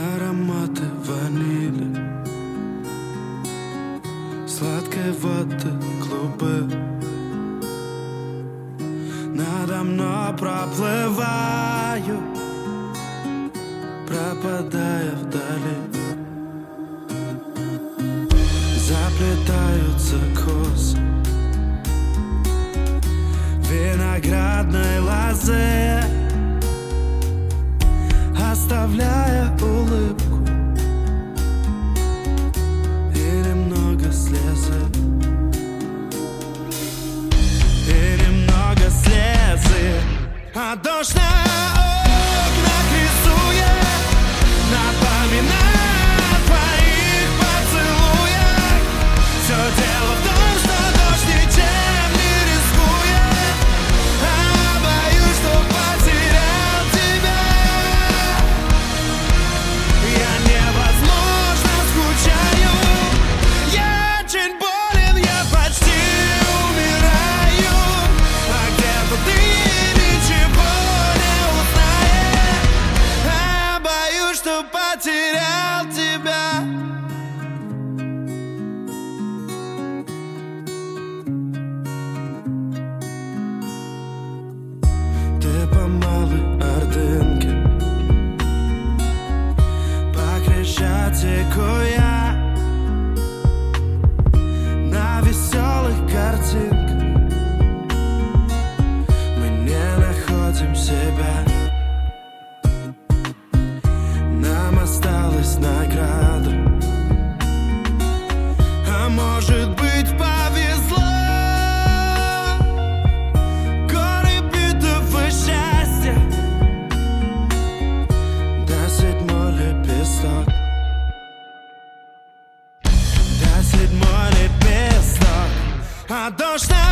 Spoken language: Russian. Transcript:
Ароматы ванили, сладкой воды клубы. Надо мной проплываю, пропадая вдали. Заплетаются косы виноградной лозы, оставляя улыбку и немного слезы. И немного слезы. А дождь на окнах рисует, напоминая о твоих поцелуях. Все дело в том, что дождь ничем не рискует, а боюсь, что потерял тебя. Я невозможно скучаю, я очень болен, я почти умираю. А где-то ты ничего не узнаешь, а боюсь, что потерял тебя. Ты по малой Ордынке, по Крещатику я, на веселых картинках мы не находим себя. Нам осталась награда, а может быть повезло. Горы битого счастья, да седьмой лепесток, да седьмой лепесток. А дождь на